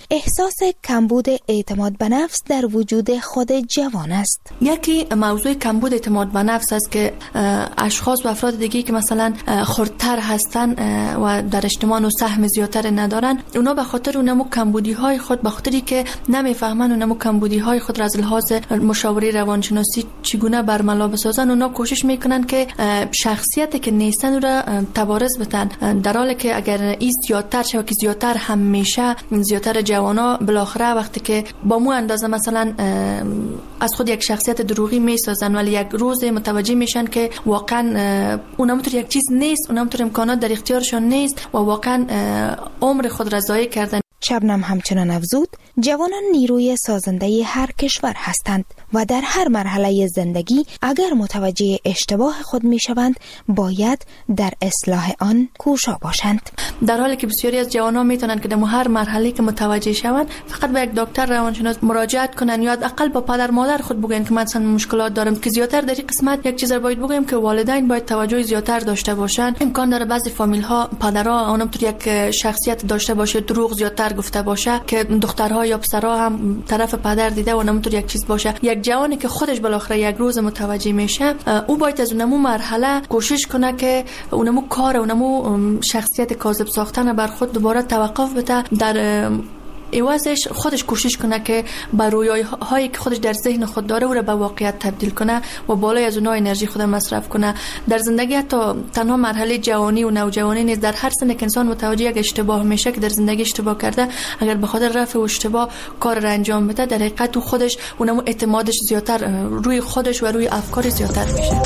احساس کمبود اعتماد به نفس در وجود خود جوان است. یکی موضوع کمبود اعتماد به نفس است که اشخاص و افراد دیگه که مثلا خردتر هستن و در اجتماع و سهم زیادتر ندارن، اونا به خاطر اونمو کمبودی های خود، به خاطری که نمیفهمن اونمو کمبودی های خود را از لحاظ مشاوره روانشناسی چگونه برملا بسازن، اونا کوشش میکنن که شخصیتی که نیستن او را تبارز بدن، در حالی که اگر این زیادتر شه و که زیادتر هم میشه، زیادتر جوانا بالاخره وقتی که با مو اندازه مثلا از خود یک شخصیت دروغی میسازن، ولی یک روز متوجه میشن که واقعا اونم طور یک چیز نیست، اونم طور امکانات در اختیارشون نیست و واقعا عمر خود را ضایع کردن. شبنم همچنان افزود جوانان نیروی سازنده هر کشور هستند و در هر مرحله زندگی اگر متوجه اشتباه خود می شوند باید در اصلاح آن کوشا باشند، در حالی که بسیاری از جوانان میتونن که در هر مرحله که متوجه شوند فقط به یک دکتر روانشناس مراجعت کنن یا حداقل با پدر مادر خود بگن که مثلا مشکلات دارم. که زیاتر در این قسمت یک چیز رو باید بگم که والدین باید توجه زیاتر داشته باشن. امکان داره بعضی فامیل ها پدرها اونم تو یک شخصیت داشته باشه، دروغ زیاتر گفته باشه که دخترها یا پسرها هم طرف پدر دیده و اونم تو یک چیز باشه. یک جوانی که خودش بالاخره یک روز متوجه میشه، او باید از اونمو مرحله کوشش کنه که اونمو کار، اونمو شخصیت کاذب ساختن بر خود دوباره توقف بده، در ایوازش خودش کوشش کنه که بر رویاهایی که خودش در ذهن خود داره او را به واقعیت تبدیل کنه و بالای از اونها انرژی خود مصرف کنه. در زندگی حتی تنها مرحله جوانی و نوجوانی نیست، در هر سن که انسان متوجه یک اشتباه میشه که در زندگی اشتباه کرده، اگر به خاطر رفع اشتباه کار را انجام بده، در حقیقت خودش اونم اعتمادش زیادتر روی خودش و روی افکار زیادتر میشه.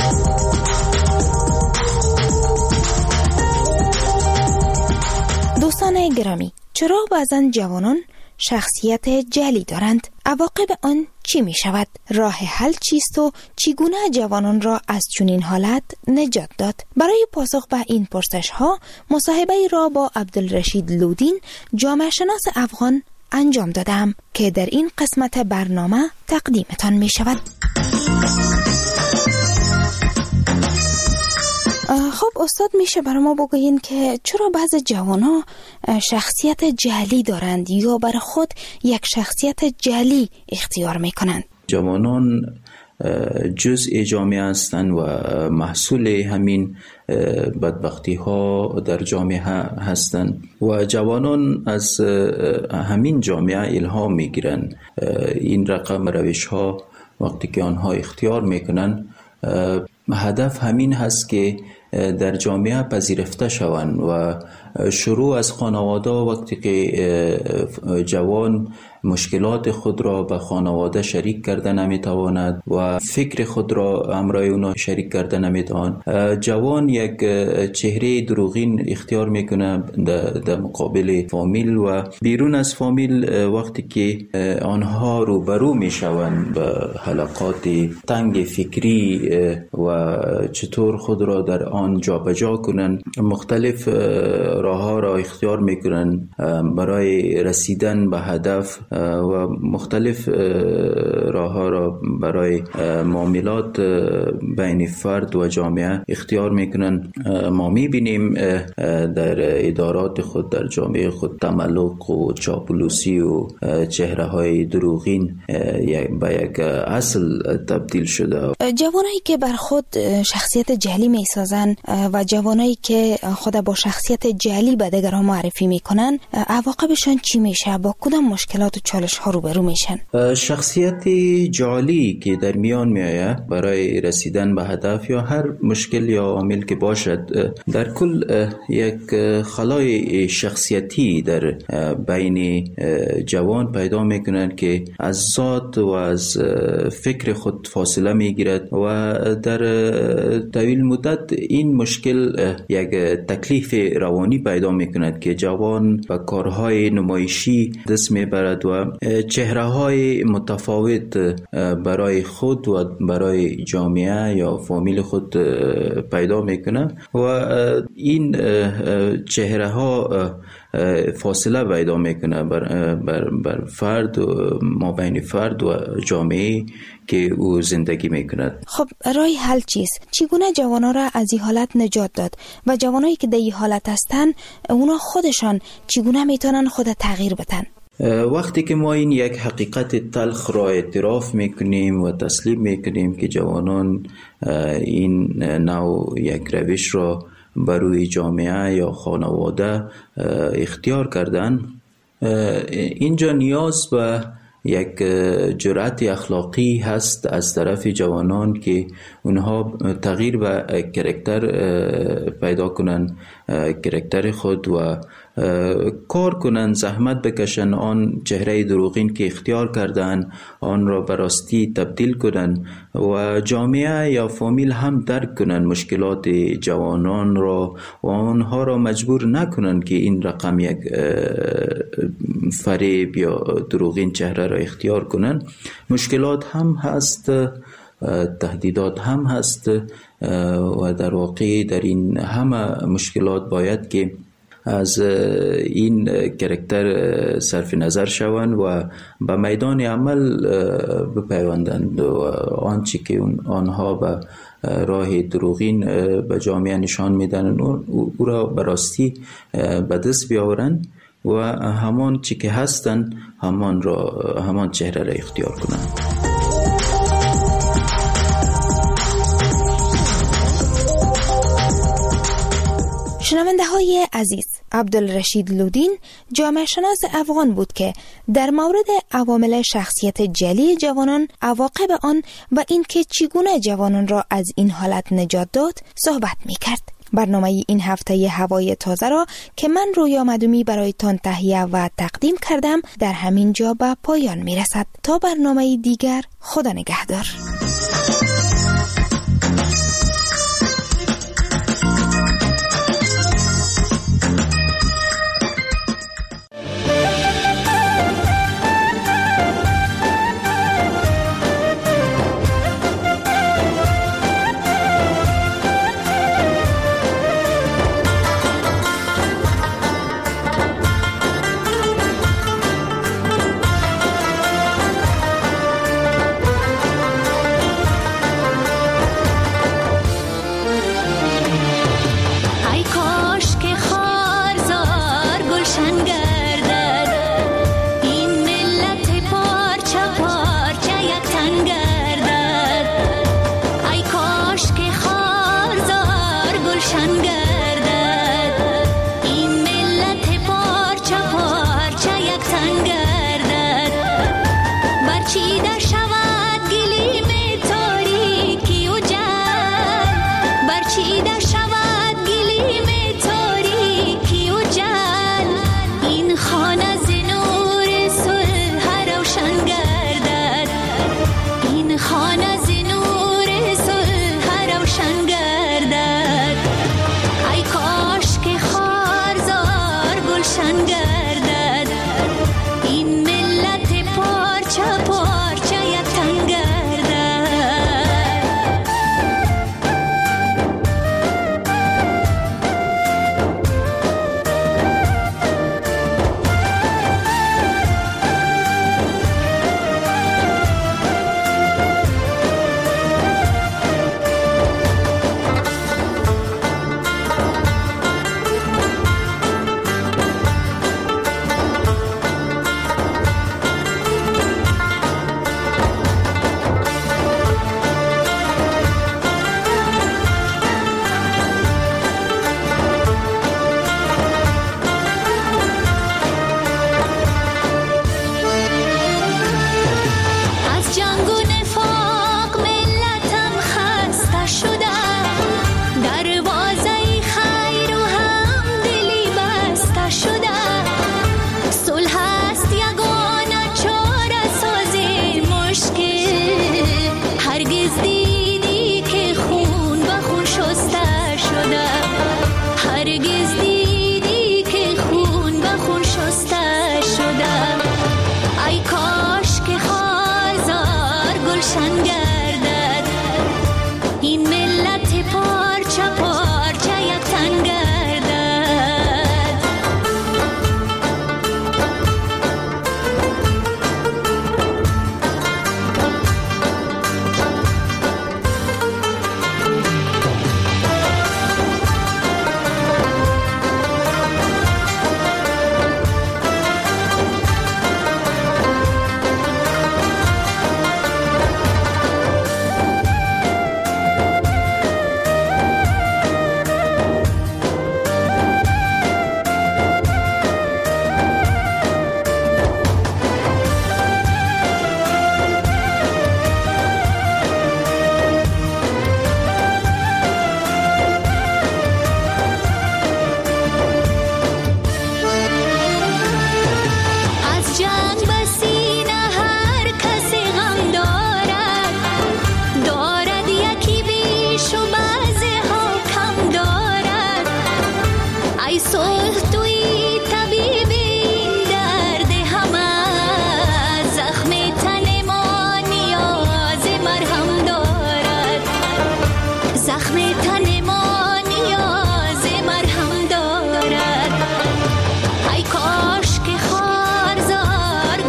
دوستان گرامی، چرا بعضن جوانان شخصیت جعلی دارند؟ عواقب آن چی می شود؟ راه حل چیست و چگونه جوانان را از چنین حالت نجات داد؟ برای پاسخ به این پرسش ها مصاحبه را با عبدالرشید لودین، جامعه شناس افغان انجام دادم که در این قسمت برنامه تقدیمتان می شود. خب استاد، میشه برای ما بگوین که چرا بعض جوانا شخصیت جعلی دارند یا برای خود یک شخصیت جعلی اختیار میکنند؟ جوانان جزء جامعه هستند و محصول همین بدبختی ها در جامعه هستند و جوانان از همین جامعه الهام میگیرند. این رقم روش ها وقتی که آنها اختیار میکنن، هدف همین هست که در جامعه پذیرفته شوند و شروع از خانواده. وقتی که جوان مشکلات خود را به خانواده شریک کرده نمیتواند و فکر خود را همراه اونا شریک کرده نمیتواند، جوان یک چهره دروغین اختیار میکنه در مقابل فامیل و بیرون از فامیل. وقتی که آنها روبرو میشوند به حلقات تنگ فکری و چطور خود را در آن جابجا کنند، مختلف راه‌ها را اختیار میکنند برای رسیدن به هدف و مختلف راه‌ها را برای معاملات بین فرد و جامعه اختیار میکنند. ما میبینیم در ادارات خود، در جامعه خود، تملق و چاپلوسی و چهره‌های دروغین به یک اصل تبدیل شده. جوانایی که بر خود شخصیت جعلی میسازن و جوانایی که خود با شخصیت جعلی به دیگران معرفی میکنن، عواقبشان چی میشه؟ با کدام مشکلات و چالش ها روبرو میشن؟ شخصیت جعلی که در میان میآید برای رسیدن به هدف یا هر مشکل یا عامل که باشد، در کل یک خلای شخصیتی در بین جوان پیدا میکنند که از ذات و از فکر خود فاصله میگیرد و در طویل مدت این مشکل یک تکلیف روانی پیدا میکند که جوان به کارهای نمایشی دست میبرد و چهره‌های متفاوت برای خود و برای جامعه یا فامیل خود پیدا میکنه و این چهره‌ها فاصله پیدا میکنه بر فرد و ما بین فرد و جامعه که او زندگی میکند. خب راه حل چیست؟ چگونه جوانان را از این حالت نجات داد و جوانایی که در این حالت هستن اونا خودشان چگونه میتونن خود تغییر بدن؟ وقتی که ما این یک حقیقت تلخ را اعتراف میکنیم و تسلیم میکنیم که جوانان این نوع یک روش را بروی جامعه یا خانواده اختیار کردن، اینجا نیاز به یک جرأت اخلاقی هست از طرف جوانان که اونها تغییر به کرکتر پیدا کنن، کرکتر خود و کار کنن، زحمت بکشن، آن چهره دروغین که اختیار کردن آن را به راستی تبدیل کنن و جامعه یا فامیل هم درک کنن مشکلات جوانان را و آنها را مجبور نکنن که این رقم یک فریب یا دروغین چهره را اختیار کنن. مشکلات هم هست، تهدیدات هم هست و در واقع در این همه مشکلات باید که از این کرکتر صرف نظر شوند و به میدان عمل بپیوندند و آنچه که آنها به راه دروغین به جامعه نشان میدن او را به راستی به دست بیاورند و همان چی که هستند همان چهره را اختیار کنند. شنونده های عزیز، عبدالرشید لودین جامعه شناس افغان بود که در مورد عوامل شخصیت جلی جوانان، عواقب آن و اینکه چگونه جوانان را از این حالت نجات داد صحبت می کرد. برنامه این هفته هوای تازه را که من رویا مدومی برایتان تهیه و تقدیم کردم در همین جا به پایان می رسد. تا برنامه دیگر، خدا نگهدار.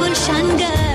روشنگر